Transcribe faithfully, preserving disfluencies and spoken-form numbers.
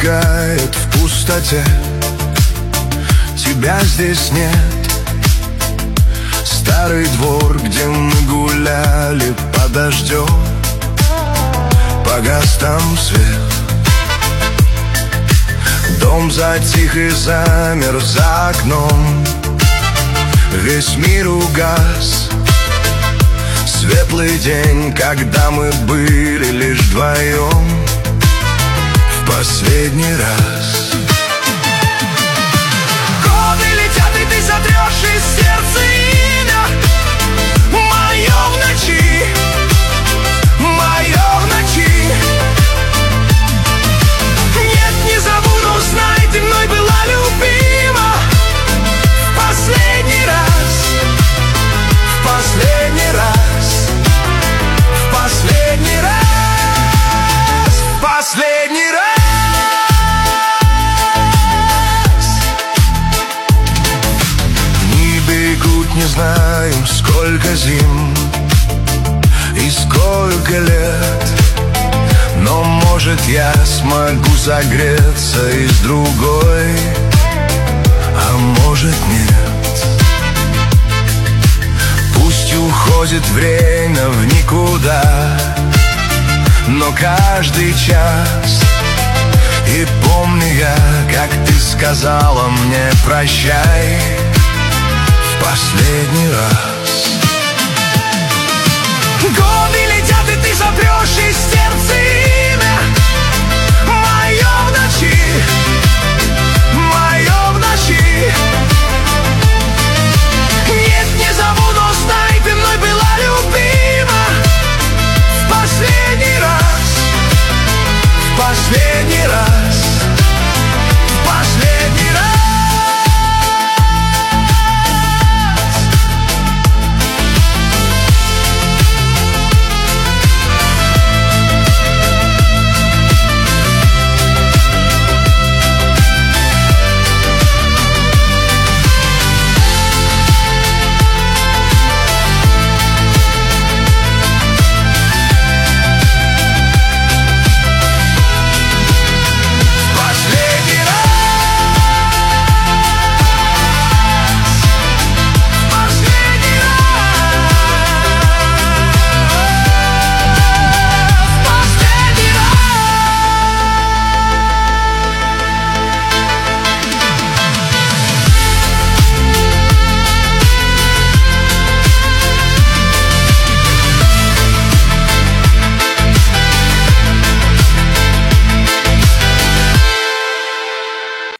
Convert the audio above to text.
мигает в пустоте. Тебя здесь нет. Старый двор, где мы гуляли под дождем, погас там свет. Дом затих и замер за окном. Весь мир угас. Светлый день, когда мы были лишь вдвоем в последний раз. Годы летят, и ты сотрешь из сердца имя мое в ночи, мое в ночи. Нет, не забуду, знай, ты мной была любима в последний раз, в последний раз, в последний раз, в последний раз. Дни бегут, не знаем, сколько зим и сколько лет, но, может, я смогу согреться и с другой, а может, нет. Пусть уходит время в никуда, но каждый час. И помню я, как ты сказала мне прощай в последний раз.